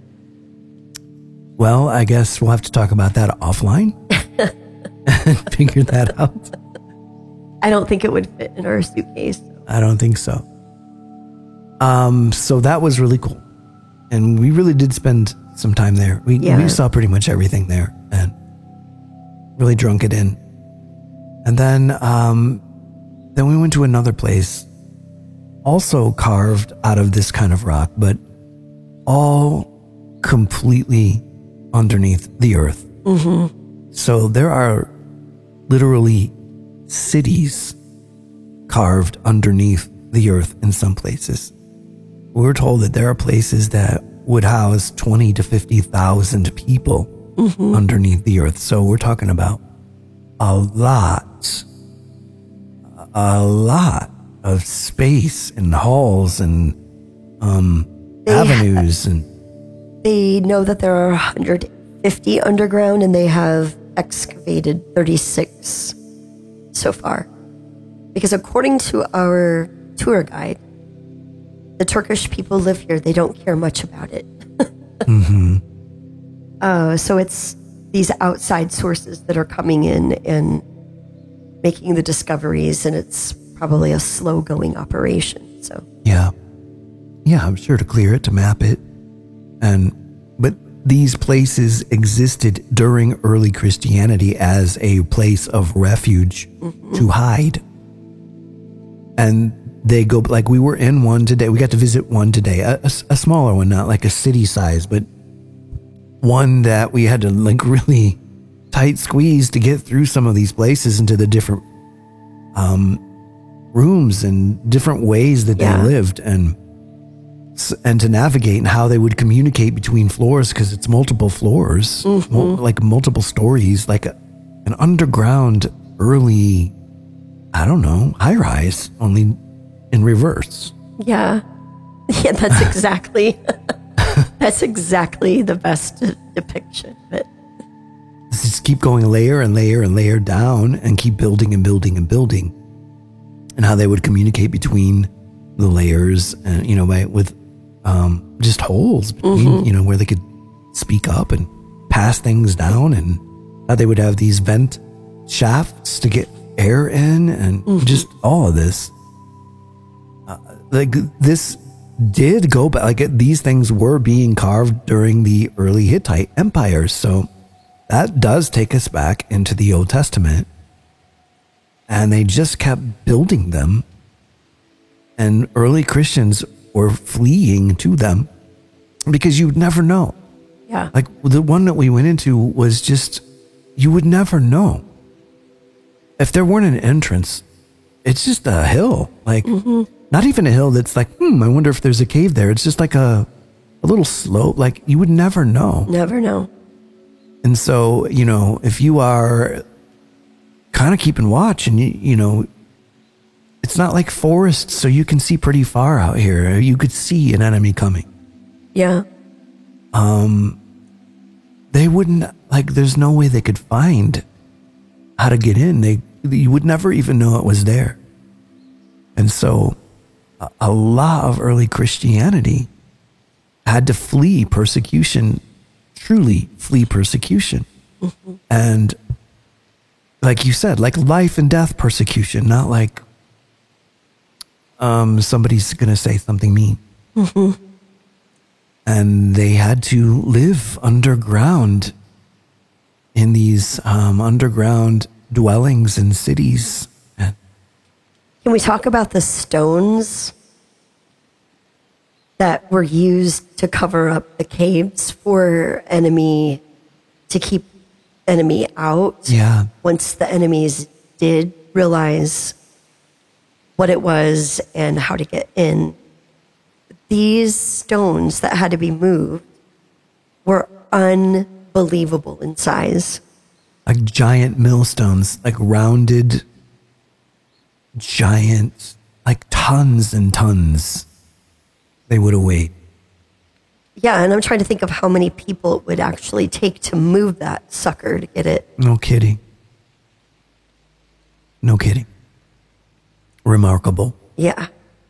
Well, I guess we'll have to talk about that offline and figure that out. I don't think it would fit in our suitcase. I don't think so. So that was really cool. And we really did spend some time there. We saw pretty much everything there and really drunk it in. And then we went to another place, also carved out of this kind of rock, but all completely underneath the earth. So there are literally cities carved underneath the earth in some places. We're told that there are places that would house 20 to 50,000 people underneath the earth. So we're talking about a lot of space and halls and avenues. And they know that there are 150 underground, and they have excavated 36 so far. Because according to our tour guide, the Turkish people live here. They don't care much about it. So it's these outside sources that are coming in and making the discoveries, and it's probably a slow-going operation. So yeah, I'm sure to clear it, to map it, but these places existed during early Christianity as a place of refuge to hide. And they go, like, we were in one today. We got to visit one today, a smaller one, not like a city size, but one that we had to like really tight squeeze to get through some of these places into the different rooms and different ways that they lived, and to navigate and how they would communicate between floors, because it's multiple floors, like multiple stories, like an underground early, I don't know, high rise, only in reverse. Yeah, that's exactly that's exactly the best depiction of it. Just keep going layer and layer and layer down, and keep building and building and building, and how they would communicate between the layers, and with just holes between, where they could speak up and pass things down, and how they would have these vent shafts to get air in, and just all of this. Like, this did go back, like, these things were being carved during the early Hittite empires. So that does take us back into the Old Testament, and they just kept building them, and early Christians were fleeing to them because you'd never know. Yeah. Like, the one that we went into was just, you would never know. If there weren't an entrance, it's just a hill. Like, not even a hill that's like, I wonder if there's a cave there. It's just like a little slope. Like, you would never know. Never know. And so, if you are kind of keeping watch, and it's not like forests, so you can see pretty far out here. You could see an enemy coming. Yeah. They wouldn't, like, there's no way they could find how to get in. You would never even know it was there. And so a lot of early Christianity had to flee persecution, truly flee persecution. And like you said, like life and death persecution, not like somebody's going to say something mean. And they had to live underground in these underground dwellings and cities. Can we talk about the stones that were used to cover up the caves for enemy, to keep enemy out? Yeah. Once the enemies did realize what it was and how to get in, these stones that had to be moved were unbelievable in size. Like giant millstones, like rounded, giant, like tons and tons they would have weighed. Yeah, and I'm trying to think of how many people it would actually take to move that sucker to get it. No kidding. No kidding. Remarkable. Yeah.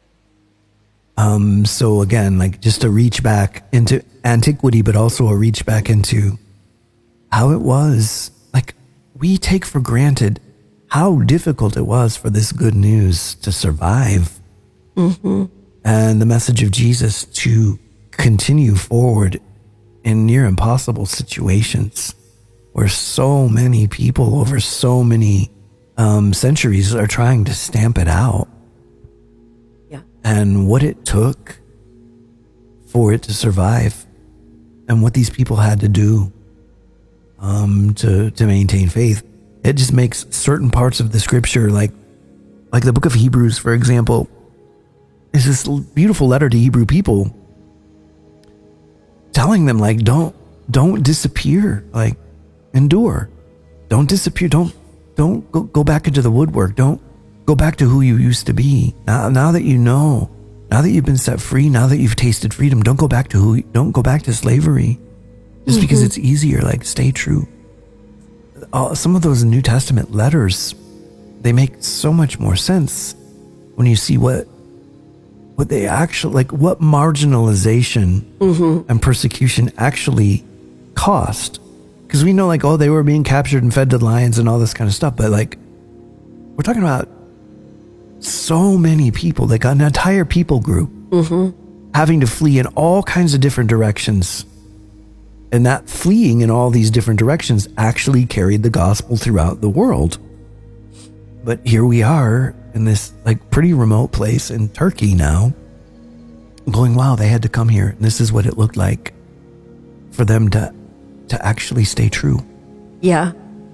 So again, like, just a reach back into antiquity, but also a reach back into how it was. Like, we take for granted how difficult it was for this good news to survive. And the message of Jesus to continue forward in near impossible situations where so many people over so many centuries are trying to stamp it out. Yeah. And what it took for it to survive, and what these people had to do to maintain faith. It just makes certain parts of the scripture, like the book of Hebrews, for example, is this beautiful letter to Hebrew people, telling them, like, don't disappear, like, endure, don't disappear, don't go back into the woodwork, don't go back to who you used to be. Now that you know, now that you've been set free, now that you've tasted freedom, don't go back to slavery just because it's easier. Like, stay true. Some of those New Testament letters, they make so much more sense when you see what they actually, like, what marginalization and persecution actually cost. Because we know, like, oh, they were being captured and fed to lions and all this kind of stuff, but, like, we're talking about so many people, like an entire people group having to flee in all kinds of different directions. And that fleeing in all these different directions actually carried the gospel throughout the world. But here we are in this, like, pretty remote place in Turkey now, going, wow, they had to come here. And this is what it looked like for them to actually stay true. Yeah.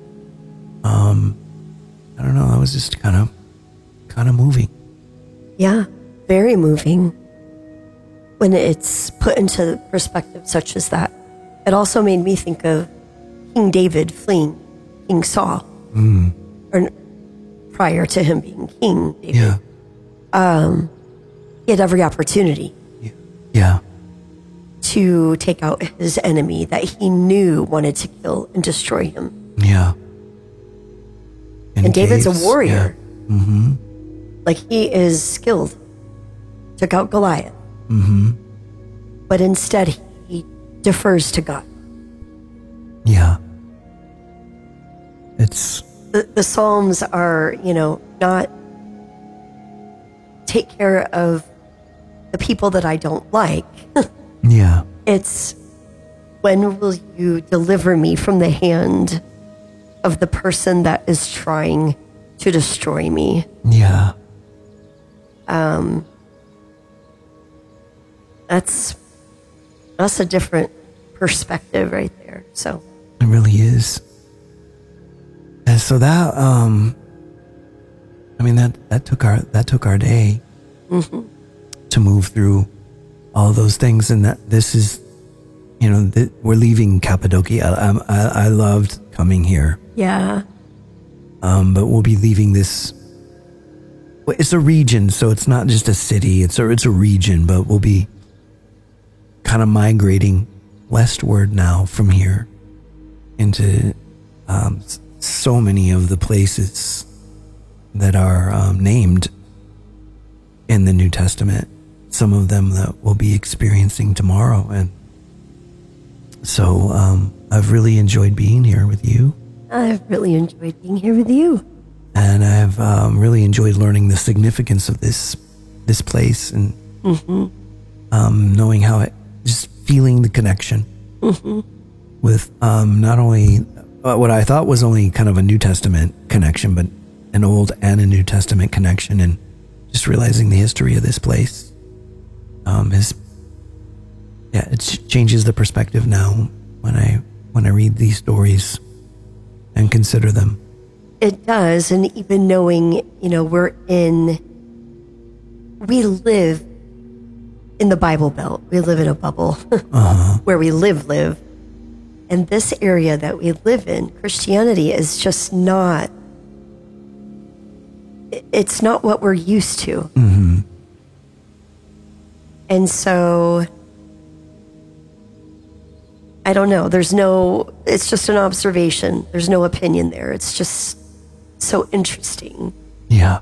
I don't know. That was just kind of moving. Yeah. Very moving when it's put into perspective such as that. It also made me think of King David fleeing King Saul, or prior to him being king. David. Yeah. He had every opportunity Yeah. to take out his enemy that he knew wanted to kill and destroy him. Yeah. And David's caves, a warrior. Yeah. Like, he is skilled. Took out Goliath. But instead, he defers to God. Yeah. It's... The Psalms are, not take care of the people that I don't like. Yeah. It's, when will you deliver me from the hand of the person that is trying to destroy me? Yeah. That's a different perspective right there. So it really is. And so that, that took our day to move through all those things. And that this is, we're leaving Cappadocia. I loved coming here. yeah. But we'll be leaving this. It's a region, so it's not just a city. It's a region, but we'll be kind of migrating westward now from here into so many of the places that are named in the New Testament. Some of them that we'll be experiencing tomorrow, and so I've really enjoyed being here with you. I've really enjoyed being here with you. And I've really enjoyed learning the significance of this place, and knowing how just feeling the connection with not only what I thought was only kind of a New Testament connection, but an Old and a New Testament connection, and just realizing the history of this place it changes the perspective now when I read these stories and consider them. It does. And even knowing, we live in the Bible Belt. We live in a bubble where we live. And this area that we live in, Christianity is just not, it's not what we're used to. And so, I don't know. It's just an observation. There's no opinion there. It's just so interesting. Yeah.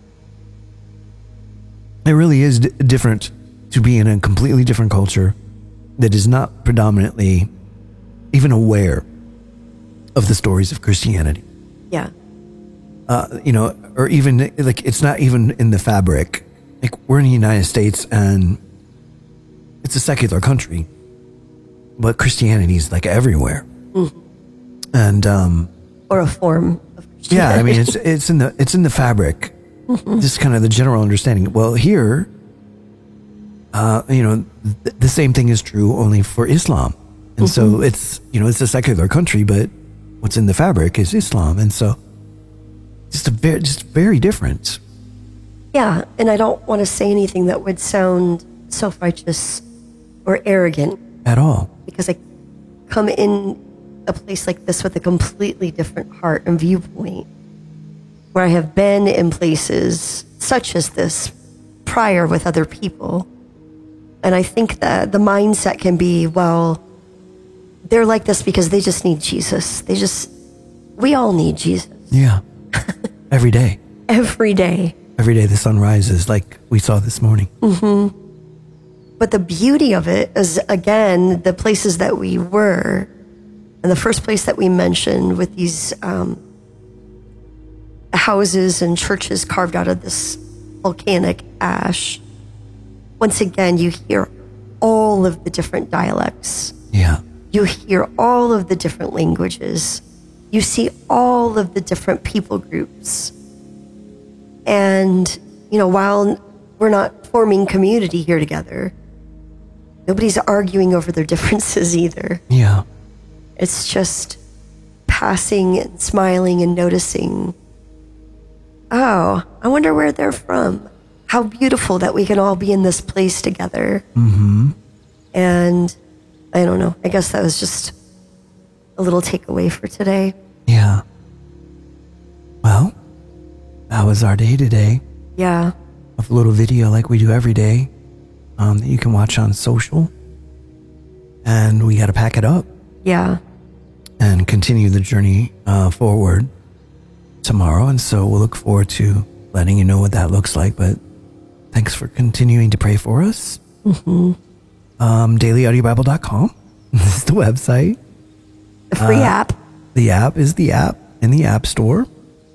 It really is different to be in a completely different culture that is not predominantly even aware of the stories of Christianity. Yeah. Or even, like, it's not even in the fabric. Like, we're in the United States and it's a secular country, but Christianity is, like, everywhere. And, or a form of Christianity. yeah, I mean, it's in the fabric, just kind of the general understanding. Well, here, the same thing is true only for Islam. And so it's a secular country, but what's in the fabric is Islam. And so just very different. Yeah, and I don't want to say anything that would sound self-righteous or arrogant. At all. Because I come in a place like this with a completely different heart and viewpoint, where I have been in places such as this prior with other people. And I think that the mindset can be, well, they're like this because they just need Jesus. We all need Jesus. Yeah. Every day. Every day. Every day the sun rises, like we saw this morning. But the beauty of it is, again, the places that we were, and the first place that we mentioned with these houses and churches carved out of this volcanic ash. Once again, you hear all of the different dialects. Yeah. You hear all of the different languages. You see all of the different people groups. And, while we're not forming community here together, nobody's arguing over their differences either. Yeah. It's just passing and smiling and noticing, oh, I wonder where they're from. How beautiful that we can all be in this place together. And I don't know. I guess that was just a little takeaway for today. Yeah. Well, that was our day today. Yeah. A little video like we do every day that you can watch on social. And we got to pack it up. Yeah. And continue the journey forward tomorrow. And so we'll look forward to letting you know what that looks like. But thanks for continuing to pray for us. DailyAudioBible.com. This is the website. The free app. The app is the app in the App Store.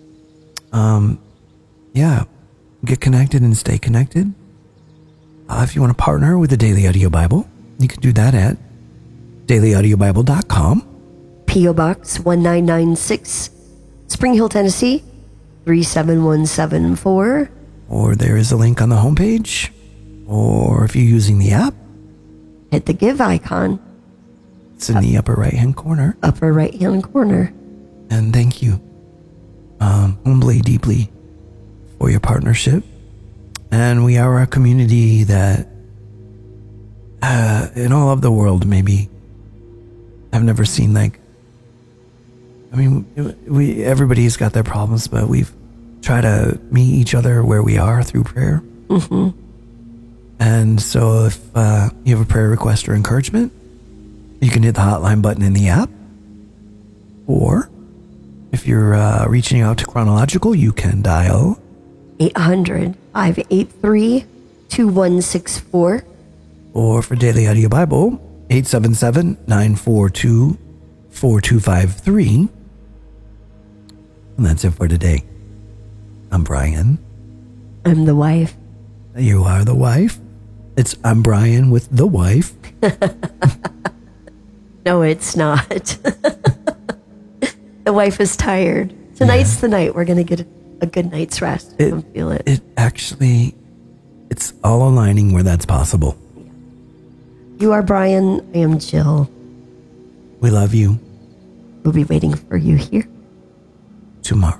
Yeah. Get connected and stay connected. If you want to partner with the Daily Audio Bible, you can do that at DailyAudioBible.com. P.O. Box 1996, Spring Hill, Tennessee 37174. Or there is a link on the homepage. Or if you're using the app, hit the give icon. It's in the upper right-hand corner. Upper right-hand corner. And thank you, humbly, deeply, for your partnership. And we are a community that, in all of the world, maybe, I've never seen everybody's got their problems, but we've tried to meet each other where we are through prayer. And so if you have a prayer request or encouragement, you can hit the hotline button in the app. Or if you're reaching out to Chronological, you can dial 800-583-2164. Or for Daily Audio Bible, 877-942-4253. And that's it for today. I'm Brian. I'm the wife. You are the wife. I'm Brian with the wife. No, it's not. The wife is tired. Tonight's the night. We're going to get a good night's rest. I can feel it. It's all aligning where that's possible. You are Brian. I am Jill. We love you. We'll be waiting for you here tomorrow.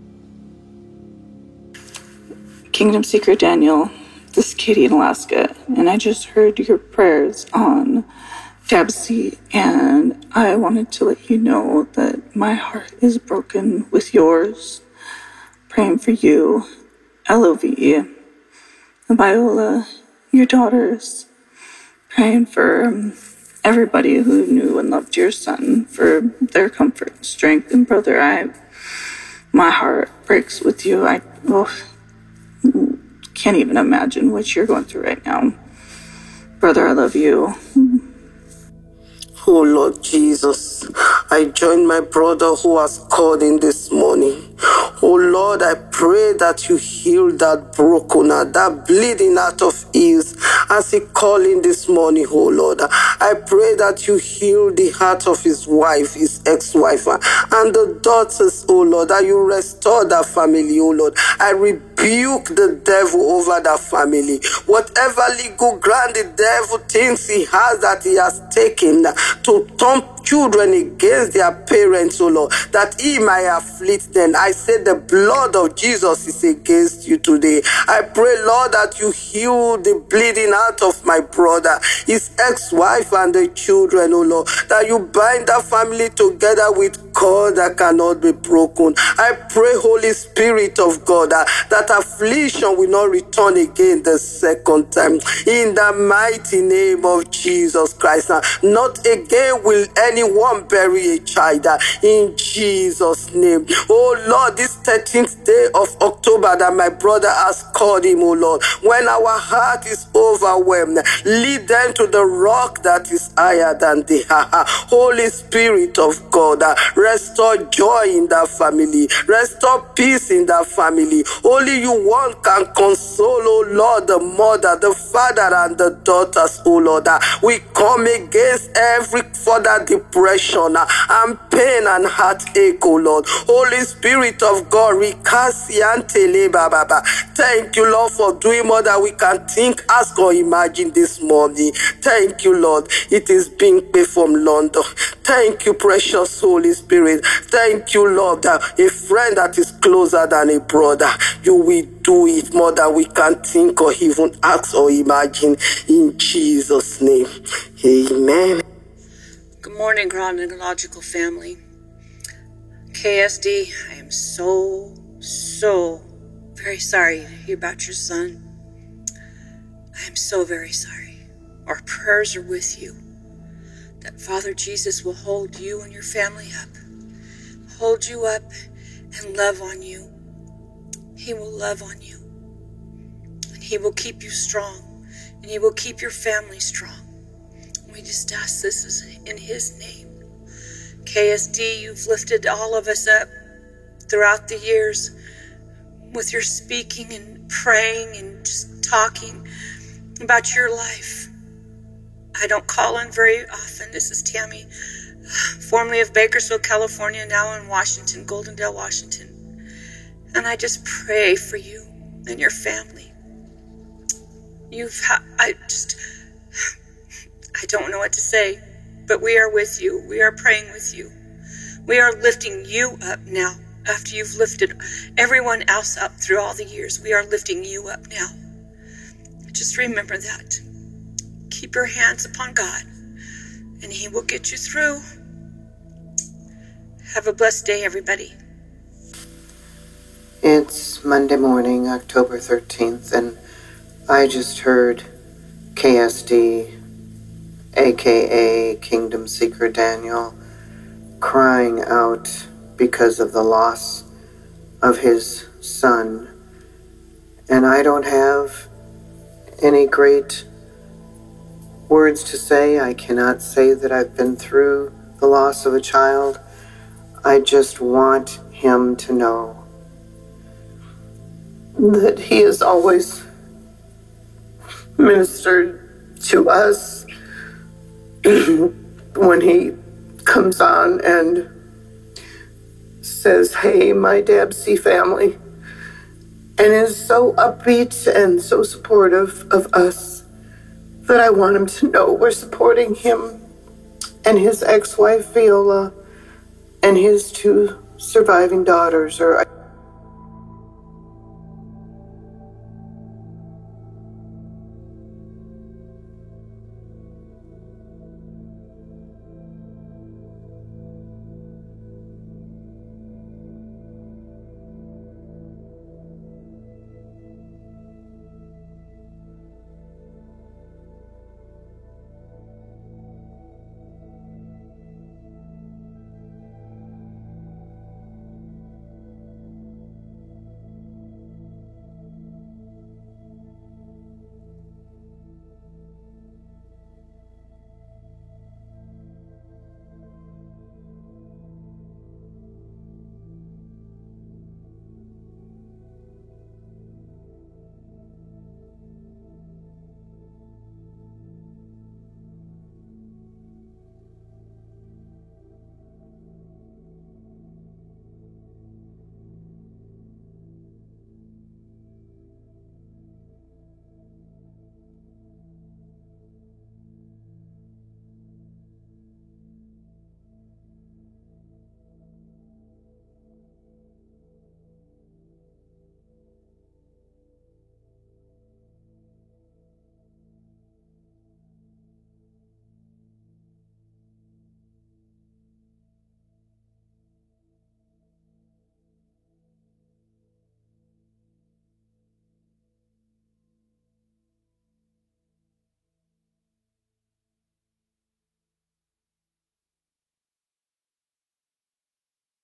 Kingdom Seeker Daniel, this is Katie in Alaska, and I just heard your prayers on Tabsy, and I wanted to let you know that my heart is broken with yours. Praying for you, L.O.V., Viola, your daughters. Praying for everybody who knew and loved your son, for their comfort and strength. And brother, my heart breaks with you. I can't even imagine what you're going through right now. Brother, I love you. Oh Lord Jesus, I join my brother who was called in this morning Oh Lord, I pray that you heal that broken heart, that bleeding heart of his as he calling this morning, oh Lord. I pray that you heal the heart of his wife, his ex-wife, and the daughters, oh Lord, that you restore that family, oh Lord. I rebuke the devil over that family. Whatever legal ground the devil thinks he has, that he has taken to turn children against their parents, oh Lord, that he might afflict them. I say the blood of Jesus is against you today. I pray, Lord, that you heal the bleeding heart of my brother, his ex-wife and the children, oh Lord, that you bind that family together with cord that cannot be broken. I pray, Holy Spirit of God, that affliction will not return again the second time. In the mighty name of Jesus Christ, not again will anyone bury a child. In Jesus' name. Oh Lord, this 13th day of October that my brother has called him, oh Lord, when our heart is overwhelmed, lead them to the rock that is higher than they are. Holy Spirit of God, restore joy in that family. Restore peace in that family. Only you one can console, oh Lord, the mother, the father, and the daughters, oh Lord. We come against every further depression and pain and heartache, oh Lord. Holy Spirit of God, thank you, Lord, for doing more than we can think, ask, or imagine this morning. Thank you, Lord. It is being paid from London. Thank you, precious Holy Spirit. Thank you, Lord, that a friend that is closer than a brother, you will do it more than we can think or even ask or imagine. In Jesus' name, amen. Good morning, chronological family. KSD, I am so very sorry to hear about your son. I am so very sorry. Our prayers are with you, that Father Jesus will hold you and your family up, hold you up and love on you. He will love on you, and he will keep you strong, and he will keep your family strong. We just ask this in his name. KSD, you've lifted all of us up throughout the years with your speaking and praying and just talking about your life. I don't call in very often. This is Tammy, formerly of Bakersfield, California, now in Washington, Goldendale, Washington. And I just pray for you and your family. I don't know what to say, but we are with you. We are praying with you. We are lifting you up now. After you've lifted everyone else up through all the years, we are lifting you up now. Just remember that. Keep your hands upon God, and he will get you through. Have a blessed day, everybody. It's Monday morning, October 13th, and I just heard KSD, aka Kingdom Seeker Daniel, crying out because of the loss of his son. And I don't have any great words to say. I cannot say that I've been through the loss of a child. I just want him to know that he has always ministered to us when he comes on and says, "Hey, my Dabsy family," and is so upbeat and so supportive of us that I want him to know we're supporting him and his ex-wife Viola and his 2 surviving daughters, or